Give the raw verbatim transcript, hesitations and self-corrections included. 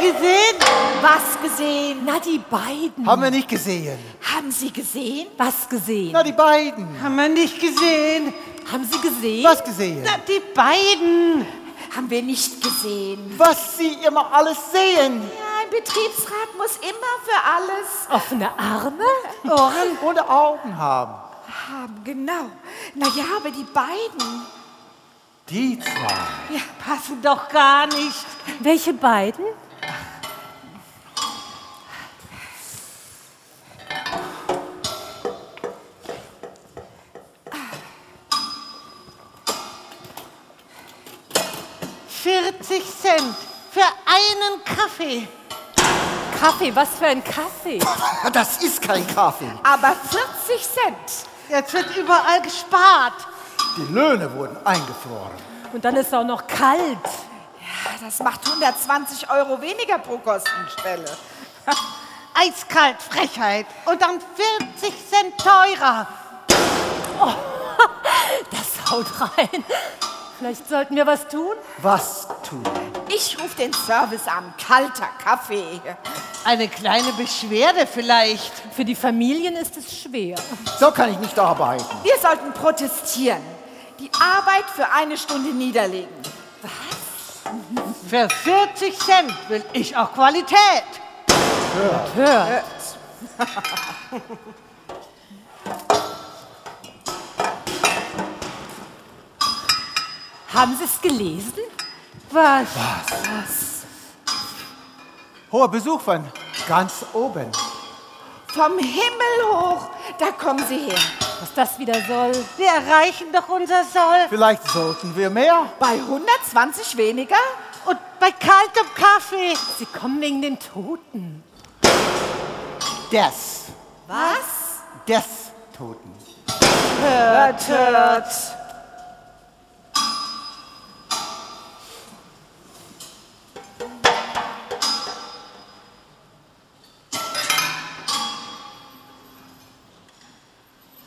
gesehen? Was gesehen? Na, die beiden. Haben wir nicht gesehen. Haben Sie gesehen? Was gesehen? Na, die beiden. Haben wir nicht gesehen? Haben Sie gesehen? Was gesehen? Na, die beiden. Haben wir nicht gesehen. Was Sie immer alles sehen. Ja, ein Betriebsrat muss immer für alles Offene Arme? Ohren und Augen haben. haben. Genau. Na ja, aber die beiden. Die zwei. Ja, passen doch gar nicht. Welche beiden? vierzig Cent für einen Kaffee. Kaffee, was für ein Kaffee? Das ist kein Kaffee. Aber vierzig Cent. Jetzt wird überall gespart. Die Löhne wurden eingefroren. Und dann ist es auch noch kalt. Ja, das macht hundertzwanzig Euro weniger pro Kostenstelle. Eiskalt, Frechheit. Und dann vierzig Cent teurer. Das haut rein. Vielleicht sollten wir was tun? Was tun? Ich rufe den Service an. Kalter Kaffee. Eine kleine Beschwerde vielleicht. Für die Familien ist es schwer. So kann ich nicht arbeiten. Wir sollten protestieren. Die Arbeit für eine Stunde niederlegen. Für vierzig Cent will ich auch Qualität. Hört. Haben Sie es gelesen? Was? Hoher Besuch von ganz oben. Vom Himmel hoch. Da kommen Sie her. Was das wieder soll? Wir erreichen doch unser Soll. Vielleicht sollten wir mehr. Bei hundertzwanzig weniger? Und bei kaltem Kaffee. Sie kommen wegen den Toten. Des. Was? Des Toten. Hört, hört.